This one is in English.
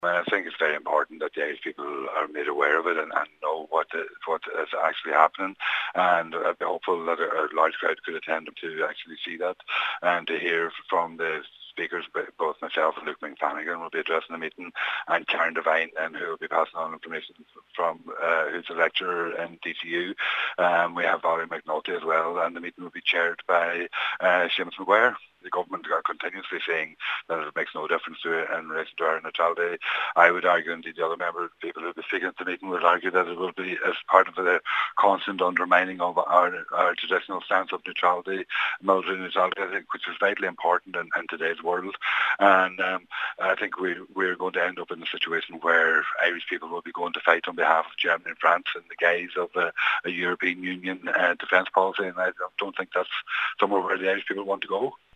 And I think it's very important that the Irish people are made aware of it and know what is actually happening. And I'd be hopeful that a large crowd could attend to actually see that and to hear from the speakers. Both myself and Luke McFlanagan will be addressing the meeting, and Karen Devine, and who will be passing on information from who's a lecturer in DCU. We have Valerie McNulty as well, and the meeting will be chaired by Seamus Maguire. The government are continuously saying that it makes no difference to it in relation to our neutrality. I would argue, indeed the other people who will be speaking at the meeting would argue that it will be as part of the constant undermining of our traditional stance of neutrality, military neutrality, I think, which is vitally important in today's world. And I think we're going to end up in a situation where Irish people will be going to fight on behalf of Germany and France in the guise of a European Union defence policy, and I don't think that's somewhere where the Irish people want to go.